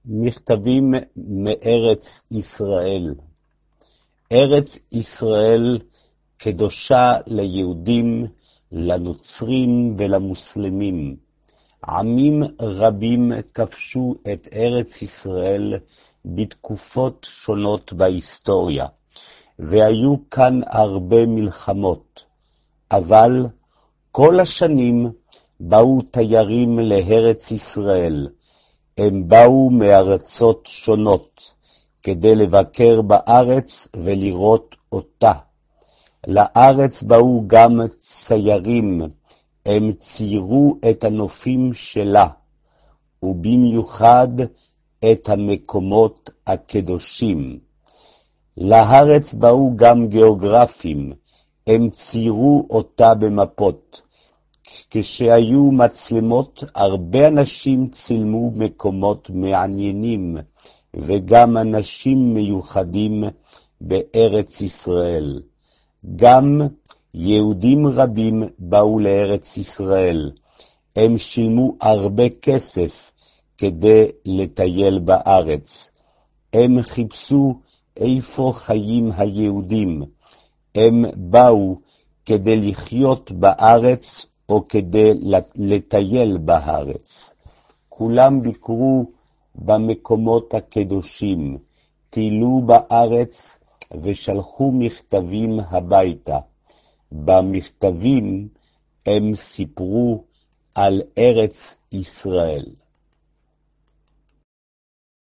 מכתבים מארץ ישראל. ארץ ישראל קדושה ליהודים, לנוצרים ולמוסלמים. עמים רבים כבשו את ארץ ישראל בתקופות שונות בהיסטוריה, והיו כאן הרבה מלחמות. אבל כל השנים באו תיירים לארץ ישראל. הם באו מארצות שונות כדי לבקר בארץ ולראות אותה. לארץ באו גם ציירים, הם ציירו את הנופים שלה, ובמיוחד את המקומות הקדושים. לארץ באו גם גיאוגרפים, הם ציירו אותה במפות. כשהיו מצלמות, הרבה אנשים צילמו מקומות מעניינים, וגם אנשים מיוחדים בארץ ישראל. גם יהודים רבים באו לארץ ישראל. הם שילמו הרבה כסף כדי לטייל בארץ. הם חיפשו איפה חיים היהודים. הם באו כדי לחיות בארץ או כדי לטייל בארץ. כולם ביקרו במקומות הקדושים, טיילו בארץ ושלחו מכתבים הביתה. במכתבים הם סיפרו על ארץ ישראל.